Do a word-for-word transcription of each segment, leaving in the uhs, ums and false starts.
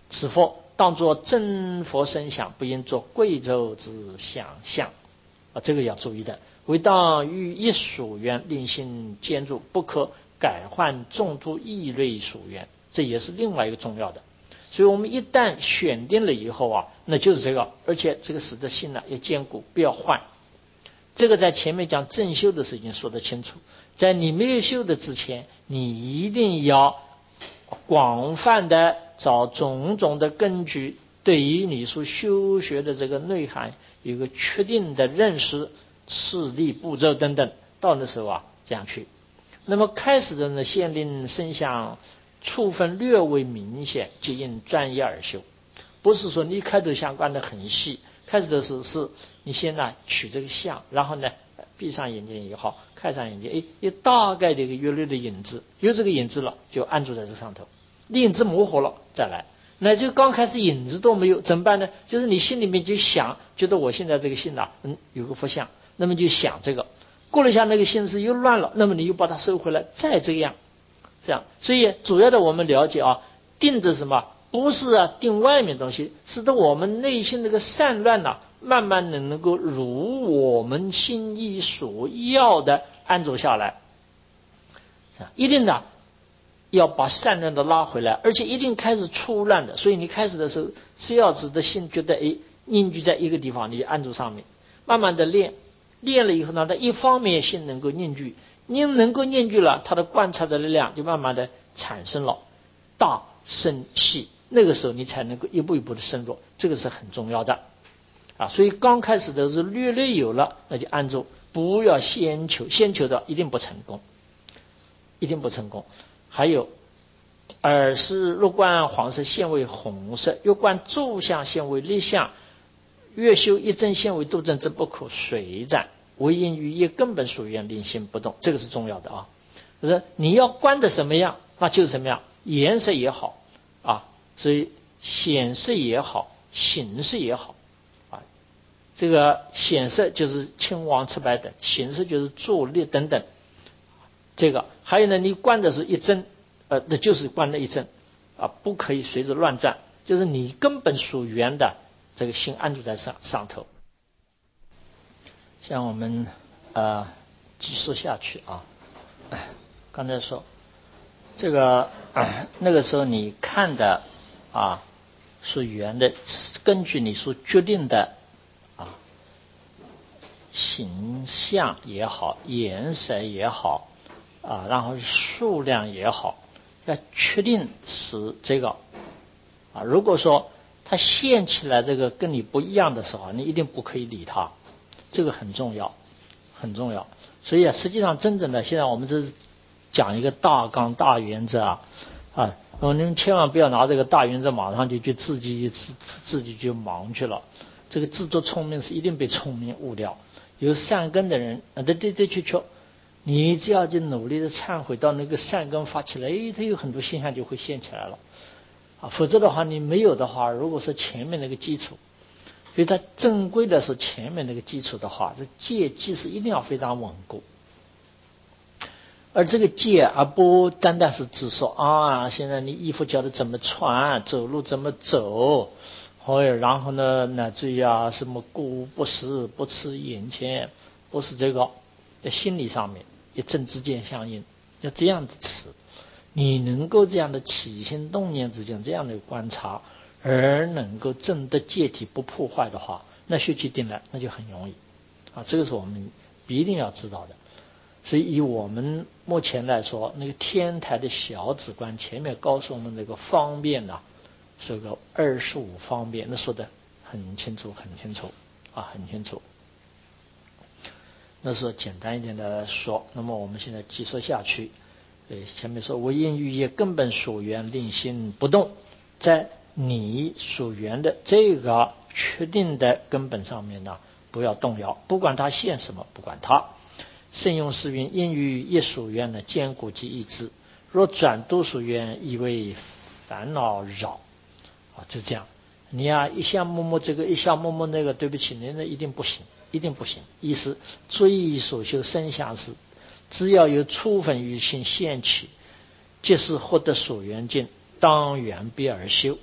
此佛当作真佛身相，不应作贵州之想象啊，这个要注意的。唯当于一属缘，令心坚住，不可改换众诸异类属缘，这也是另外一个重要的。所以我们一旦选定了以后啊，那就是这个，而且这个使得心呢要坚固，不要换。这个在前面讲正修的时候已经说得清楚，在你没有修的之前，你一定要广泛的找种种的根据，对于你所修学的这个内涵有个确定的认识、次第步骤等等，到那时候啊这样去。那么开始的呢，先令身相触分略微明显，即应专一而修。不是说你开头相关的很细，开始的时候是你先呢取这个相，然后呢闭上眼睛也好，开上眼睛，哎，有大概的一个约略的影子，有这个影子了就安住在这上头，影子模糊了再来。那就刚开始影子都没有怎么办呢？就是你心里面就想，觉得我现在这个心啊，嗯，有个佛像，那么就想这个，过了一下那个心思又乱了，那么你又把它收回来，再这样，这样。所以主要的我们了解啊，定着什么？不是啊，定外面东西，使得我们内心那个散乱呐、啊，慢慢的能够如我们心意所要的安住下来。一定的要把散乱的拉回来，而且一定开始出乱的。所以你开始的时候，只要指的心觉得哎凝聚在一个地方，你就安住上面，慢慢的练，练了以后呢，它一方面心能够凝聚，你能够凝聚了，它的观察的力量就慢慢的产生了大深细。那个时候你才能够一步一步的深入，这个是很重要的啊。所以刚开始的是略略有了，那就安住，不要先求，先求的一定不成功，一定不成功。还有耳识若观黄色现为红色，又观诸相现为立相，越修一真现为度真，则不可随展，唯因于一根本属缘，令心不动，这个是重要的啊。就是你要观的什么样，那就是什么样，颜色也好啊。所以显色也好，形色也好啊，这个显色就是青黄赤白等，形色就是坐立等等。这个还有呢，你观的是一真，呃，那就是观的一真啊，不可以随着乱转，就是你根本属缘的这个心安住在上上头。像我们呃继续下去啊，刚才说这个、呃、那个时候你看的。啊，是缘的，根据你所决定的啊形象也好，颜色也好啊，然后数量也好，要确定是这个啊。如果说它现起来这个跟你不一样的时候，你一定不可以理它，这个很重要，很重要。所以啊，实际上真正的现在我们这是讲一个大纲大原则啊啊。哦，你们千万不要拿这个大原则马上就去自己自自己就忙去了。这个自作聪明是一定被聪明误掉。有善根的人啊，对对对，确确，你只要去努力的忏悔，到那个善根发起来，哎，它有很多现象就会现起来了啊。否则的话，你没有的话，如果说前面那个基础，所以它正规的说前面那个基础的话，这戒即是一定要非常稳固。而这个戒而不单单是只说啊，现在你衣服教的怎么穿，走路怎么走，哦，然后呢，乃至于啊什么故不食，不吃眼前，不是这个，在心理上面也正知见相应，要这样子吃，你能够这样的起心动念之间这样的观察，而能够证得戒体不破坏的话，那修起定来那就很容易啊，这个是我们一定要知道的。所以以我们目前来说，那个天台的小止观前面告诉我们那个方便呢、啊，是个二十五方便，那说的很清楚很清楚啊，很清楚。那是简单一点的说，那么我们现在继续下去。对，前面说唯因于业根本所缘，令心不动，在你所缘的这个确定的根本上面呢，不要动摇，不管它现什么，不管它。圣用是云，因于一所缘的坚固及意志，若转多所缘，亦为烦恼扰啊，就这样。你呀、啊，一项摸摸这个，一项摸摸那个，对不起，你那一定不行，一定不行。意思追所修生相事，只要有初分于心现起，即是获得所缘境，当缘必而修。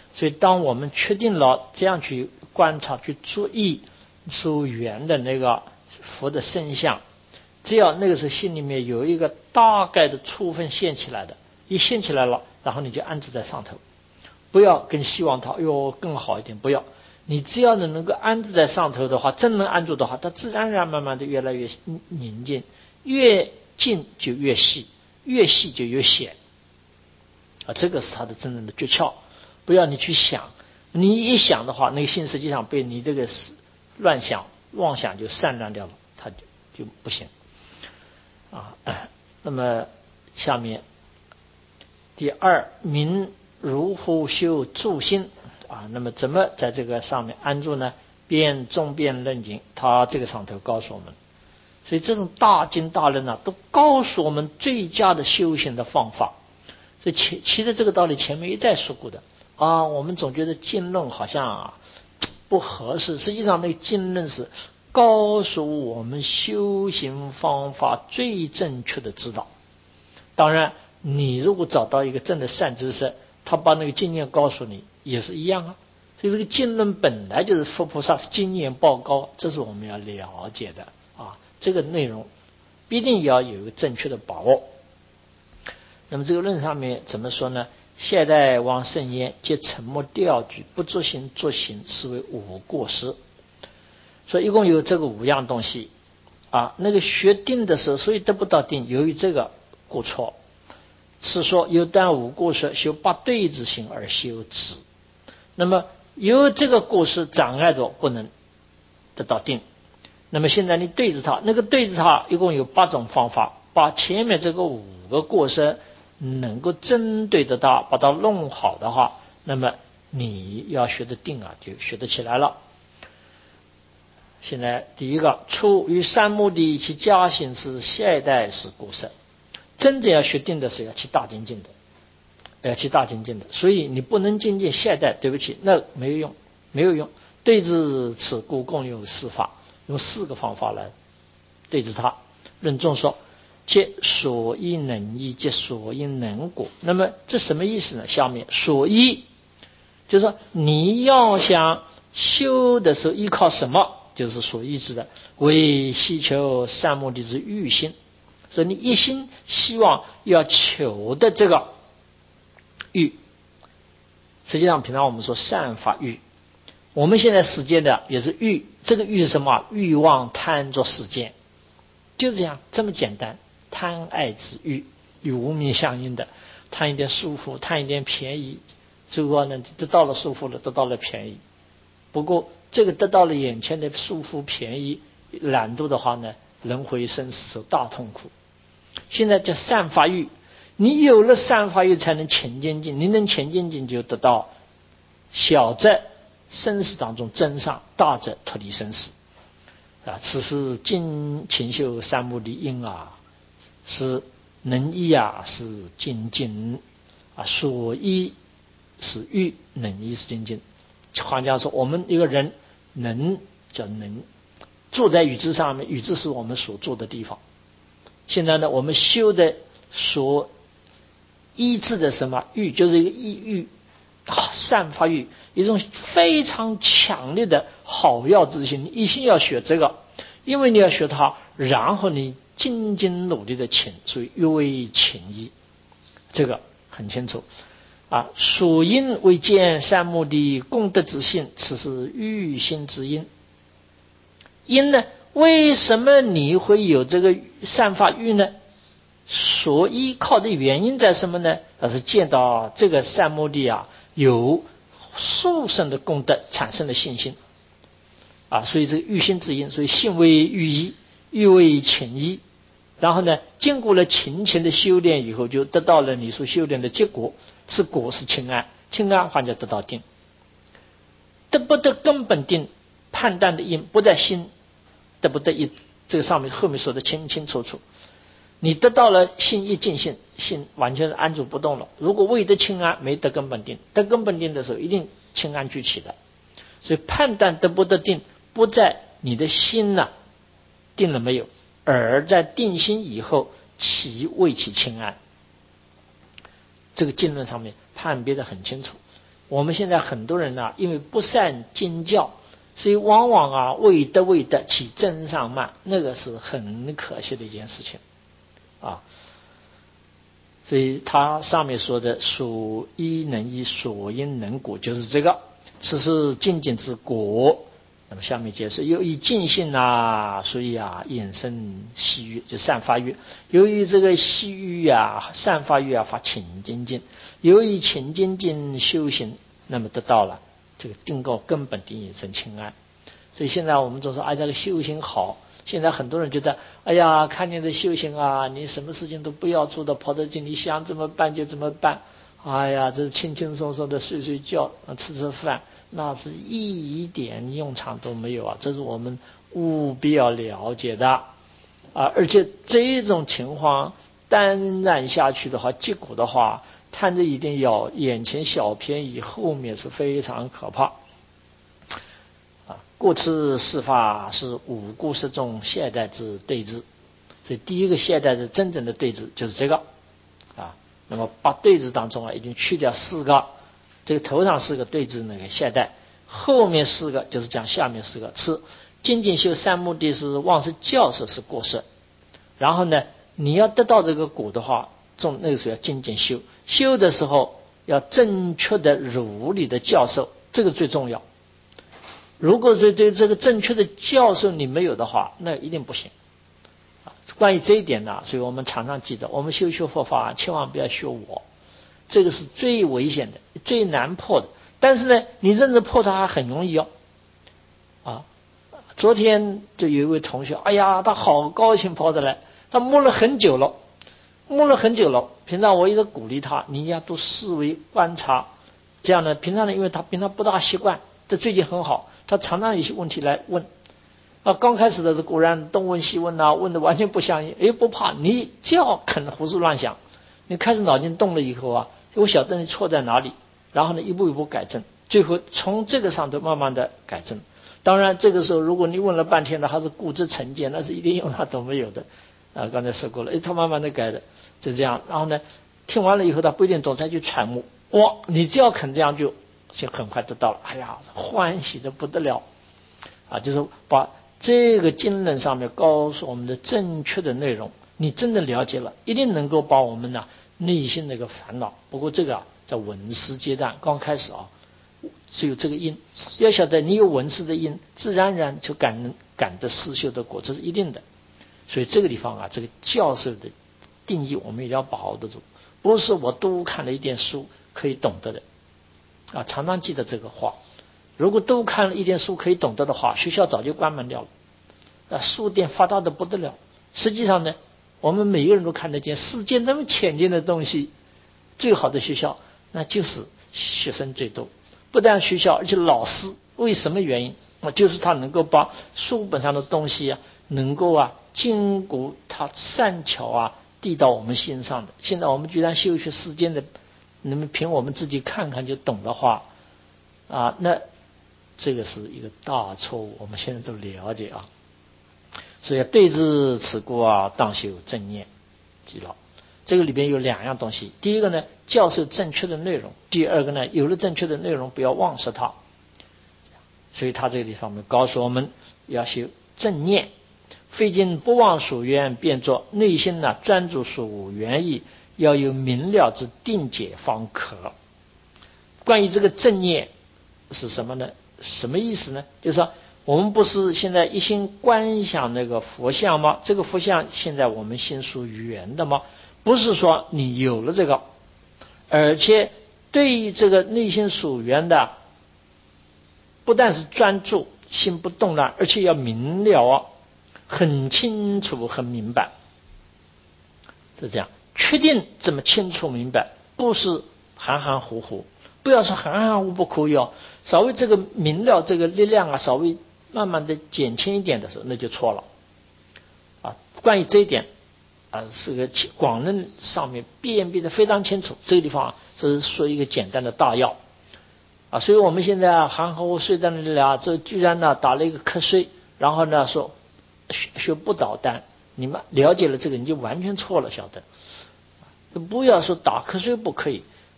所以当我们确定了这样去观察去注意属缘的那个佛的身相，只要那个时候心里面有一个大概的触分现起来的，一现起来了，然后你就安住在上头，不要跟希望它哟更好一点，不要，你只要能够安住在上头的话，真能安住的话，它自然而然慢慢的越来越宁静，越静就越细，越细就越显啊，这个是它的真正的诀窍。不要你去想，你一想的话，那个心实际上被你这个乱想妄想就散乱掉了，它就就不行啊。那么下面第二，明如乎修住心啊？那么怎么在这个上面安住呢？辩中辩论经，他这个上头告诉我们，所以这种大经大论啊，都告诉我们最佳的修行的方法。所以其其实这个道理前面一再说过的啊，我们总觉得经论好像、啊、不合适，实际上那个经论是告诉我们修行方法最正确的指导。当然你如果找到一个真的善知识，他把那个经验告诉你也是一样啊。所以这个经论本来就是佛菩萨经验报告，这是我们要了解的啊。这个内容必定要有一个正确的把握。那么这个论上面怎么说呢？现代王圣言，皆沉默掉举，不作行作行，是为无过失。所以一共有这个五样东西啊。那个学定的时候，所以得不到定，由于这个过错，是说有断无过失，修八对治行而修止。那么有这个过失障碍着，不能得到定。那么现在你对治它，那个对治它一共有八种方法，把前面这个五个过失能够针对得到，把它弄好的话，那么你要学得定啊，就学得起来了。现在第一个，出于三目的其加行是下一代是过失。真正要学定的是要去大精进的，要去大精进的，所以你不能精进下一代，对不起，那没有用，没有用。对治此故共有四法，用四个方法来对治它。论中说，皆所依能依，皆所因能果。那么这什么意思呢？下面所依就是说你要想修的时候依靠什么，就是所依之的，为希求善目的之欲心。所以你一心希望要求的这个欲，实际上平常我们说善法欲，我们现在实践的也是欲。这个欲是什么？欲望贪着实践，就这样这么简单。贪爱之欲与无明相应的，贪一点舒服，贪一点便宜，最后呢得到了舒服了，得到了便宜。不过这个得到了眼前的舒服便宜懒惰的话呢，轮回生死受大痛苦。现在叫善法欲，你有了善法欲才能前精进，你能前精进就得到小则生死当中增上，大则脱离生死啊。此是精勤修三目的因啊，是能依啊，是精进啊，所依是欲，能依是精进。换句话说，我们一个人能叫能坐在宇智上面，宇智是我们所坐的地方。现在呢，我们修的所医治的什么欲，就是一个意欲善法欲，一种非常强烈的好药之心，你一心要学这个，因为你要学它，然后你精进努力的勤，所以欲为勤医，这个很清楚啊。所因为见善目的功德之性，此是欲心之因。因呢，为什么你会有这个善法欲呢？所依靠的原因在什么呢？而是见到这个善目的啊有殊胜的功德，产生了信心啊，所以这个欲心之因，所以信为欲依，欲为勤依。然后呢，经过了勤勤的修炼以后，就得到了你所修炼的结果，是果是清安，清安换叫得到定。得不得根本定，判断的因不在心，得不得一，这个上面后面说的清清楚楚。你得到了心一尽性，心完全安住不动了。如果未得清安，没得根本定，得根本定的时候，一定清安具起的。所以判断得不得定，不在你的心呐、啊、定了没有，而在定心以后，其未起清安。这个经论上面判别的很清楚。 我们现在很多人呢，因为不善经教，所以往往啊为德为德起真上慢，那个是很可惜的一件事情啊。所以他上面说的所依能依，所因能果，就是这个，此是精进之果。那么下面解释，由于尽性啊，所以啊衍生细欲，就散发欲。由于这个细欲啊，散发欲啊，发勤精进。由于勤精进修行，那么得到了这个定告根本的引生清安。所以现在我们总说，哎，这个修行好。现在很多人觉得，哎呀，看你的修行啊，你什么事情都不要做的，跑到这里想怎么办就怎么办。哎呀，这轻轻松松的睡睡觉，吃吃饭，那是一点用场都没有啊！这是我们务必要了解的啊！而且这种情况单然下去的话，结果的话，贪着一定要眼前小便宜，后面是非常可怕。故此事法是五故失众懈怠之对治，所以第一个懈怠是真正的对治，就是这个啊。那么八对治当中啊，已经去掉四个，这个头上四个对治那个懈怠，后面四个就是讲下面四个是精进修三目的是忘失教授是过失，然后呢，你要得到这个果的话，重那个时候要精进修，修的时候要正确的如理的教授，这个最重要。如果是对这个正确的教授你没有的话，那一定不行。关于这一点呢，所以我们常常记着，我们修修佛法千万不要修我，这个是最危险的，最难破的。但是呢，你认真破它还很容易哦。啊，昨天就有一位同学，哎呀，他好高兴跑的来，他摸了很久了，摸了很久了。平常我一直鼓励他，你要多思维观察，这样呢，平常呢，因为他平常不大习惯，这最近很好。他常常有些问题来问啊，刚开始的是果然东问西问啊，问的完全不相应。哎，不怕，你只要肯胡思乱想，你开始脑筋动了以后啊，我晓得你错在哪里，然后呢一步一步改正，最后从这个上头慢慢的改正。当然这个时候如果你问了半天了还是固执成见，那是一点用他都没有的啊。刚才说过了，哎，他慢慢的改的，就这样。然后呢，听完了以后他不一定懂，再去揣摩。哇，你只要肯这样就。就很快得到了，哎呀，欢喜的不得了啊！就是把这个经论上面告诉我们的正确的内容，你真的了解了，一定能够把我们呢内心的一个烦恼。不过这个啊，在闻思阶段刚开始啊，只有这个因，要晓得你有闻思的因，自然而然就感感得思修的果，这是一定的。所以这个地方啊，这个教授的定义我们一定要把握得住，不是我多看了一点书可以懂得的。啊，常常记得这个话。如果都看了一点书可以懂得的话，学校早就关门掉了。啊，书店发达的不得了。实际上呢，我们每个人都看得见世界那么浅见的东西，最好的学校那就是学生最多。不但学校，而且老师，为什么原因？那就是他能够把书本上的东西啊，能够啊经过他善巧啊递到我们心上的。现在我们居然修学世间的。那么凭我们自己看看就懂的话啊，那这个是一个大错误，我们现在都了解啊。所以对治此故啊，当修正念，记牢。这个里边有两样东西，第一个呢，教授正确的内容；第二个呢，有了正确的内容，不要忘失它。所以他这个地方面告诉我们要修正念，费尽不忘所缘，变作内心呢专注所缘意。要有明了之定解方可。关于这个正念是什么呢？什么意思呢？就是说我们不是现在一心观想那个佛像吗？这个佛像现在我们心属缘的吗？不是说你有了这个，而且对于这个内心属缘的，不但是专注心不动乱，而且要明了，很清楚很明白，是这样。确定这么清楚明白，不是含含糊糊。不要说含含糊糊不可以哦，稍微这个明了这个力量啊，稍微慢慢的减轻一点的时候，那就错了啊。关于这一点啊，是个广论上面辨别的非常清楚。这个地方啊，这是说一个简单的大要啊。所以我们现在啊，含含糊糊睡在那里啊，这居然呢打了一个瞌睡，然后呢说学学不倒单，你们了解了这个，你就完全错了，晓得。不要说打瞌睡不可以，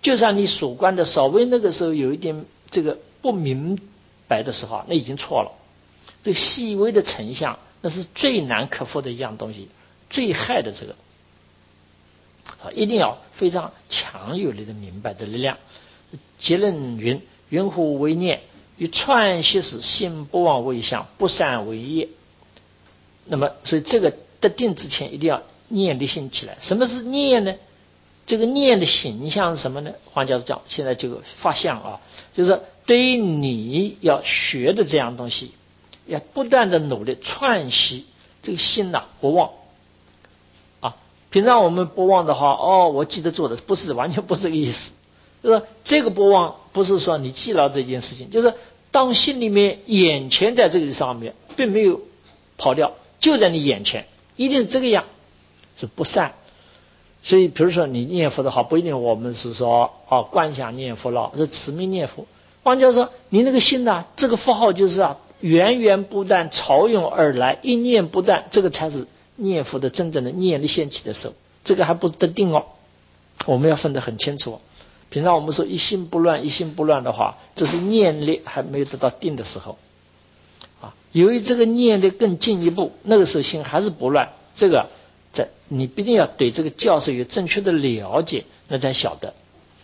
就算你所观的稍微那个时候有一点这个不明白的时候，那已经错了。这个细微的成像，那是最难克服的一样东西，最害的这个啊，一定要非常强有力的明白的力量。结论云：云乎为念，于串习时，心不忘为相，不善为业。那么，所以这个得定之前，一定要念力兴起来。什么是念呢？这个念的形象是什么呢？黄教授讲，现在这个发相啊，就是对于你要学的这样东西，要不断的努力串习，这个心呐、啊、不忘啊。平常我们不忘的话，哦，我记得做的不是，完全不是这个意思。就是这个不忘，不是说你记牢这件事情，就是当心里面眼前在这个上面，并没有跑掉，就在你眼前，一定是这个样，是不善。所以，比如说你念佛的话，不一定我们是说哦观想念佛了，是持名念佛。换句话说，你那个心呐、啊，这个符号就是啊，源源不断潮涌而来，一念不断，这个才是念佛的真正的念力现起的时候。这个还不得定哦，我们要分得很清楚。平常我们说一心不乱，一心不乱的话，这是念力还没有得到定的时候啊。由于这个念力更进一步，那个时候心还是不乱，这个。这你必定要对这个教授有正确的了解，那才晓得。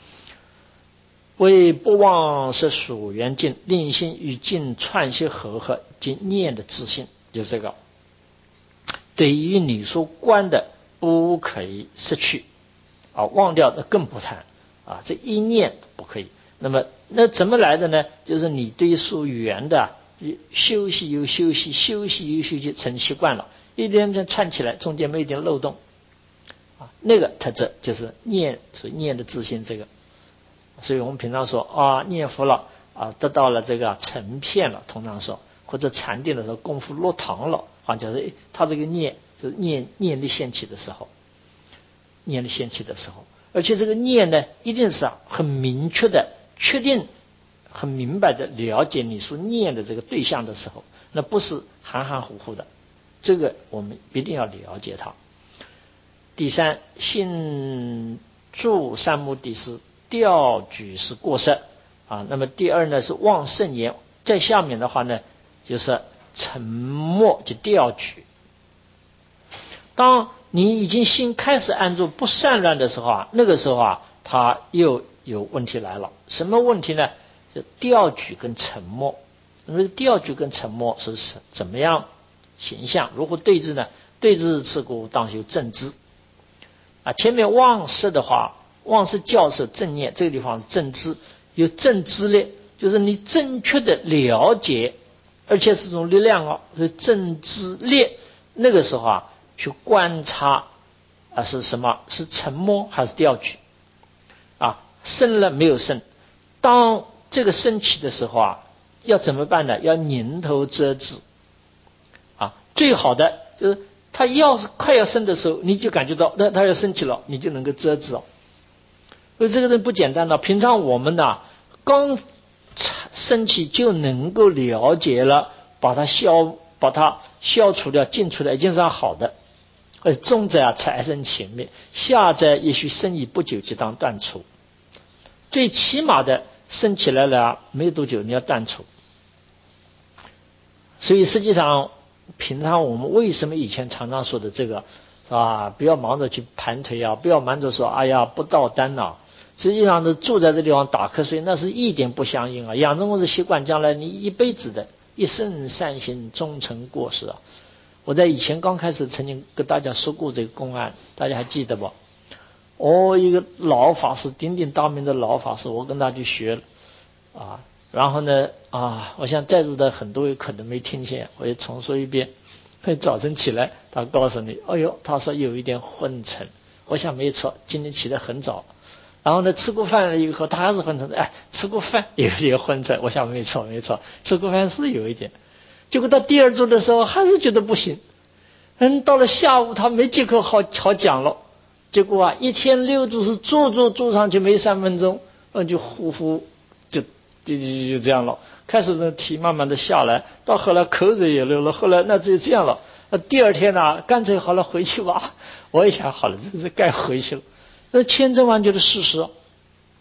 为不忘是属缘境，令心与境串习合合及念的自信，就是这个。对于你所观的，不可以失去啊，忘掉的更不谈啊，这一念不可以。那么那怎么来的呢？就是你对属缘的休息有休息，休息有休息，成习惯了。一点点串起来，中间没有一点漏洞啊，那个特质就是念，所以念的自信这个。所以我们平常说啊，念佛了啊，得到了这个成片了，通常说或者禅定的时候功夫落堂了，好像是他这个念就是念念力现起的时候，念力现起的时候，而且这个念呢，一定是啊很明确的、确定、很明白的了解你所念的这个对象的时候，那不是含含糊糊的。这个我们一定要了解它。第三，信助三目的是调举是过失啊。那么第二呢是忘圣言，在下面的话呢就是沉默及调举。当你已经心开始安住不散乱的时候啊，那个时候啊，它又有问题来了。什么问题呢？就调举跟沉默。那么调举跟沉默是怎么样形象？如何对峙呢？对峙是故当修正知啊。前面忘失的话，忘失教授正念，这个地方是正知，有正知力，就是你正确的了解，而且是种力量哦，是正知力。那个时候啊，去观察啊是什么？是沉默还是调举啊？生了没有生？当这个升起的时候啊，要怎么办呢？要拧头遮止。最好的就是他要是快要生的时候，你就感觉到那他要升起了，你就能够遮止哦。所以这个人不简单的。平常我们呢，刚升起就能够了解了，把它消把它消除掉、尽除掉，已经是好的。而中者啊，财生前面；下者也许生已不久，即当断除。最起码的升起来了，没有多久你要断除。所以实际上。平常我们为什么以前常常说的这个是吧？不要忙着去盘腿啊，不要忙着说哎呀不到单啊。实际上是住在这地方打瞌睡，那是一点不相应啊。养成我的习惯，将来你一辈子的一生善行终成过失啊。我在以前刚开始曾经跟大家说过这个公案，大家还记得不？哦，一个老法师，鼎鼎大名的老法师，我跟他去学了啊。然后呢啊，我想在座的很多位可能没听见，我也重说一遍。早晨起来，他告诉你，哎呦，他说有一点昏沉。我想没错，今天起得很早。然后呢，吃过饭了以后，他还是昏沉的。哎，吃过饭有一点昏沉，我想没错没错，吃过饭是有一点。结果到第二周的时候，还是觉得不行。嗯，到了下午，他没几口好好讲了。结果啊，一天六度是坐坐坐上去没三分钟，嗯，就呼呼就。就就就这样了，开始呢题慢慢的下来，到后来口水也流了，后来那就这样了。那第二天呢、啊，干脆好了回去吧。我也想好了，这是该回去了。那签证完就是事实。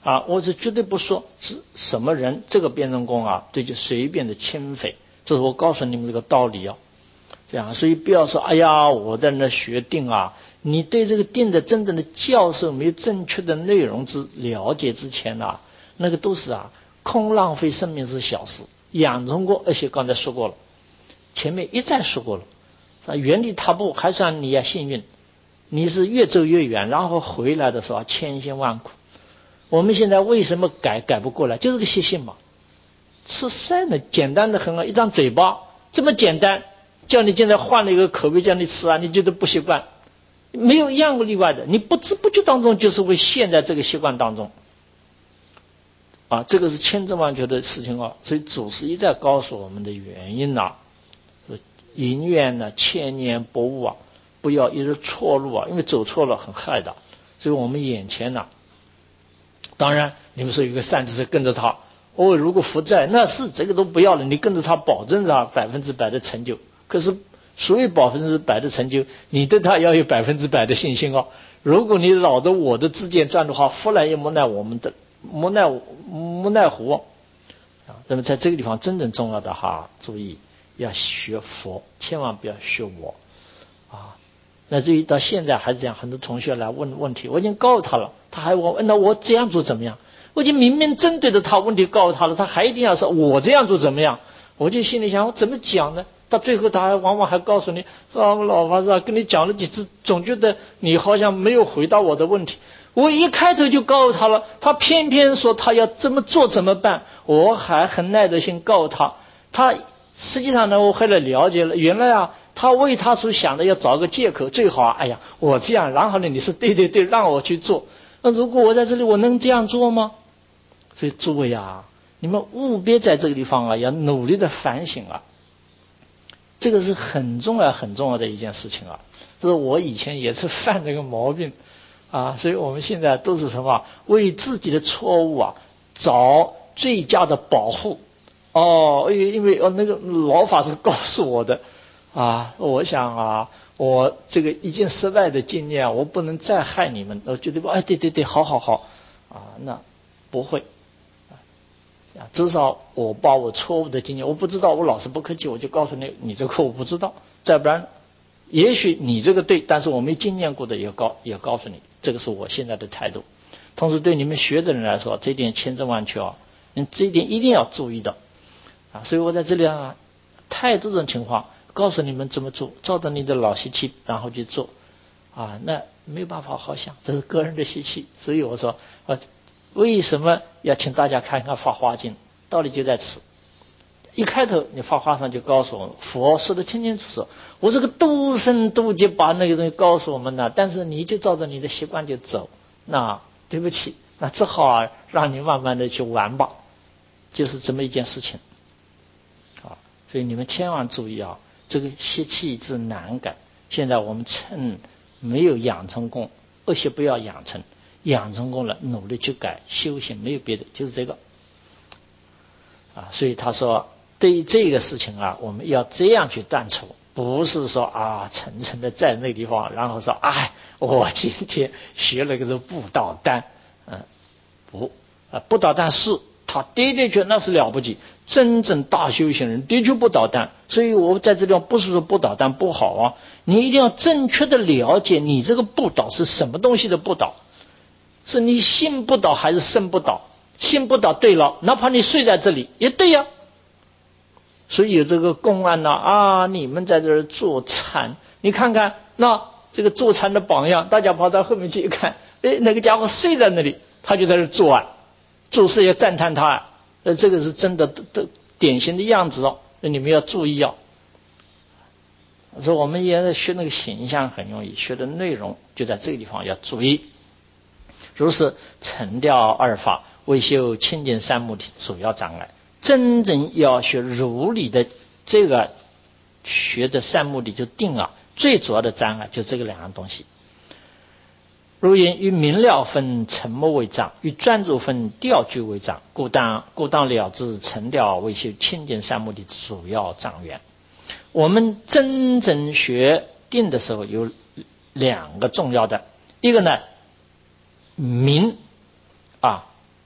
啊，我是绝对不说是什么人，这个辩证功啊，对就随便的轻匪，这是我告诉你们这个道理啊。这样，所以不要说，哎呀，我在那学定啊，你对这个定的真正的教授没有正确的内容之了解之前啊，那个都是啊，空浪费生命是小事。养成过，而且刚才说过了，前面一再说过了，啊，原地踏步还算你也幸运，你是越走越远，然后回来的时候千辛万苦。我们现在为什么改改不过来？就是个习性嘛。吃菜呢，简单的很啊，一张嘴巴这么简单，叫你现在换了一个口味叫你吃啊，你觉得不习惯，没有一样个例外的，你不知不觉当中就是会陷在这个习惯当中啊，这个是千真万确的事情啊。所以祖师一再告诉我们的原因啊，淫愿呢，千年不误啊，不要一直错路啊，因为走错了很害的。所以我们眼前呢、啊，当然你们说有个善知识跟着他，哦，如果负债那是这个都不要了，你跟着他保证着百分之百的成就。可是所有百分之百的成就，你对他要有百分之百的信心哦。如果你老着我的自见转的话，福来也莫奈我们的莫奈莫奈何啊。那么在这个地方真正重要的哈，注意要学佛，千万不要学我啊。那至于到现在还是这样，很多同学来问问题，我已经告诉他了，他还问，那我这样做怎么样？我已经明明针对着他问题告诉他了，他还一定要说我这样做怎么样？我就心里想，我怎么讲呢？到最后他还往往还告诉你说，我老法师啊，跟你讲了几次，总觉得你好像没有回答我的问题。我一开头就告诉他了，他偏偏说他要这么做怎么办？我还很耐着性告诉他，他实际上呢，我后来了解了，原来啊，他为他所想的要找个借口，最好啊，哎呀，我这样，然后呢，你是对对对，让我去做。那如果我在这里，我能这样做吗？所以诸位啊，你们务必在这个地方啊，要努力的反省啊，这个是很重要很重要的一件事情啊。这是我以前也是犯这个毛病啊，所以我们现在都是什么，为自己的错误啊找最佳的保护。哦，因为哦那个老法师告诉我的啊，我想啊，我这个已经失败的经验，我不能再害你们。我觉得哎，对对对，好好好啊，那不会。至少我把我错误的经验，我不知道，我老是不客气，我就告诉你，你这个我不知道。再不然，也许你这个对，但是我没经验过的也告也告诉你，这个是我现在的态度。同时对你们学的人来说，这一点千真万确啊，你这一点一定要注意的啊。所以我在这里啊，太多种情况告诉你们怎么做，照着你的老习气然后去做啊，那没有办法好想，这是个人的习气。所以我说啊。为什么要请大家看看《法华经》？道理就在此。一开头你法华上就告诉我们，佛说的清清楚楚，我这个度生度劫把那个东西告诉我们了，但是你就照着你的习惯就走，那对不起，那只好啊让你慢慢的去玩吧，就是这么一件事情啊。所以你们千万注意啊，这个习气之难改。现在我们趁没有养成功，恶习不要养成。养成功了，努力去改修行，没有别的，就是这个啊。所以他说，对于这个事情啊，我们要这样去断除，不是说啊，层层的在那个地方，然后说，哎，我今天学了个这布导丹，嗯，不啊，布导丹是他的的确那是了不起，真正大修行人的确不捣蛋。所以我在这地方不是说不捣蛋不好啊，你一定要正确的了解你这个布导是什么东西的布导。是你心不倒还是身不倒？心不倒对了，哪怕你睡在这里也对呀。所以有这个公案呢啊，你们在这儿坐禅，你看看那这个坐禅的榜样，大家跑到后面去一看，哎，那个家伙睡在那里，他就在这儿做啊，做事也赞叹他啊，呃，这个是真的的典型的样子哦，那你们要注意哦。所以我们也在学那个形象很容易，学的内容就在这个地方要注意。如是沉掉二法，为修清净三摩地主要障碍。真正要学如理的这个学的三摩地就定啊，最主要的障碍就这个两样东西。如言与明了分沉默为障，与专注分调聚为障，故当故当了知沉掉为修清净三摩地主要障缘。我们真正学定的时候有两个重要的，一个呢明啊，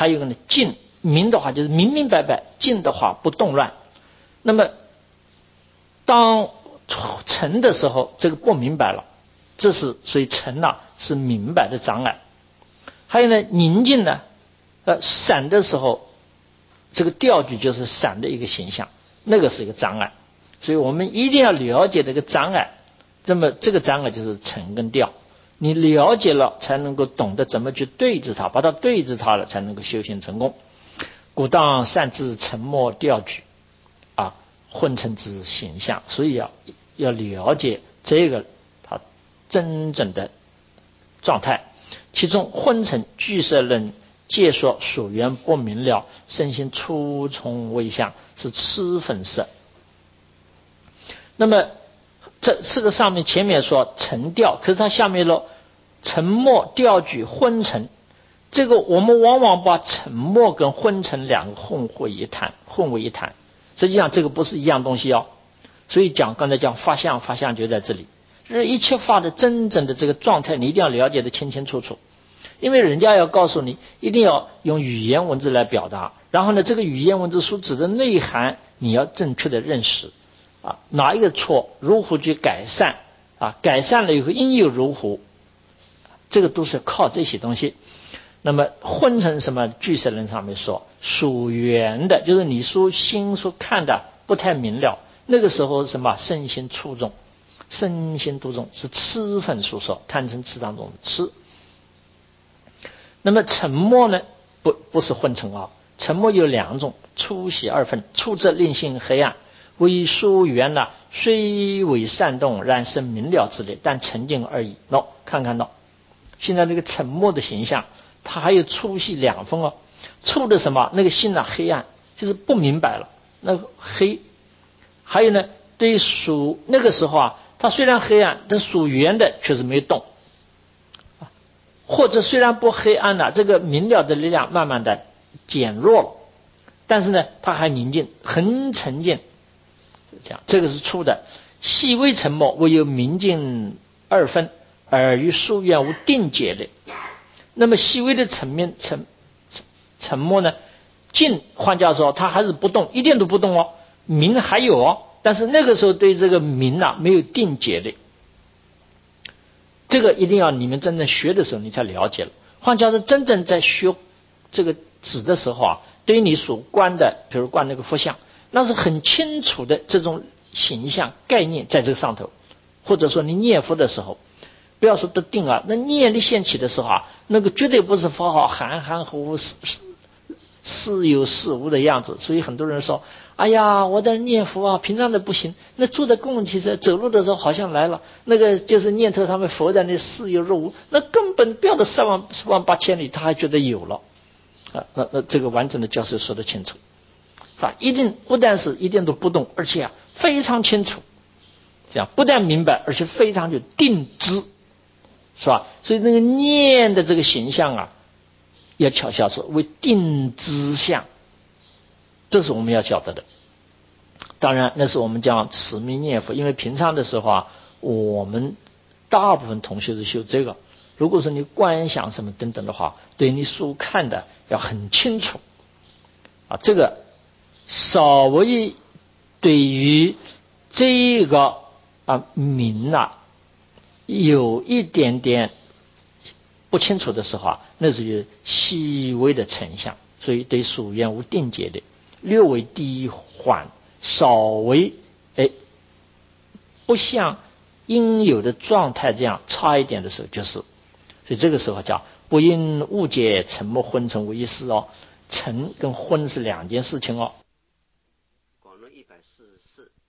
还有一个呢静，明的话就是明明白白，静的话不动乱。那么当沉的时候，这个不明白了，这是所以沉啊是明白的障碍。还有呢宁静呢，呃闪的时候，这个调举就是闪的一个形象，那个是一个障碍。所以我们一定要了解这个障碍，那么这个障碍就是沉跟调，你了解了才能够懂得怎么去对治它，把它对治它了才能够修行成功。故当善知沉默调举啊，昏沉之形象。所以要要了解这个它真正的状态。其中昏沉俱色论借说属缘不明了，身心初从未相，是痴粉色。那么这四个上面前面说沉调，可是它下面了沉默调举昏沉，这个我们往往把沉默跟昏沉两个混为一谈，混为一谈，实际上这个不是一样东西哦。所以讲刚才讲法相，法相就在这里，就是一切法的真正的这个状态，你一定要了解的清清楚楚。因为人家要告诉你，一定要用语言文字来表达，然后呢，这个语言文字所指的内涵，你要正确的认识。啊，哪一个错如何去改善啊？改善了以后应有如何，这个都是靠这些东西。那么昏沉什么？俱色论上面说属缘的，就是你所心所看的不太明了，那个时候什么身心粗重，身心多重是痴分所说，贪嗔痴当中的痴。那么沉默呢？不不是昏沉啊，沉默有两种，粗细二分，粗则令心黑暗。为疏缘呢，虽为善动，然生明了之类，但沉静而已。喏、no, 看看喏、no, 现在这个沉默的形象，它还有粗细两分哦。粗的什么？那个心呢、啊、黑暗，就是不明白了，那个黑。还有呢，对属那个时候啊，它虽然黑暗，但属缘的确实没动。或者虽然不黑暗了，这个明了的力量慢慢的减弱了，但是呢，它还宁静，很沉静。这样，这个是粗的。细微沉默，唯有明净二分，而与疏远无定解的。那么细微的层面沉沉默呢，静，换句话说，它还是不动，一点都不动哦。明还有哦，但是那个时候对这个明啊没有定解的。这个一定要你们真正学的时候，你才了解了。换句话说，真正在学这个指的时候啊，对于你所观的，比如观那个佛像，那是很清楚的这种形象概念在这个上头。或者说你念佛的时候，不要说得定啊，那念力现起的时候啊，那个绝对不是佛号含含糊糊是似有似无的样子。所以很多人说，哎呀，我在念佛啊，平常的不行，那坐在供其实走路的时候好像来了，那个就是念头上面佛在那似有若无，那根本不要的十万十万八千里，他还觉得有了啊。那那这个完整的教授说得清楚，是吧？一定不但是一点都不动，而且啊非常清楚，这样不但明白，而且非常有定知，是吧？所以那个念的这个形象啊，要巧晓说为定知相，这是我们要晓得的。当然那是我们讲持名念佛，因为平常的时候啊，我们大部分同学是修这个。如果说你观想什么等等的话，对你所看的要很清楚啊。这个稍微对于这个啊名啊有一点点不清楚的时候啊，那是有细微的成像，所以对属缘无定解的，略为低缓，稍微哎不像应有的状态这样差一点的时候，就是，所以这个时候叫不因误解沉默昏沉为一事哦，沉跟昏是两件事情哦。 广论一百四十四。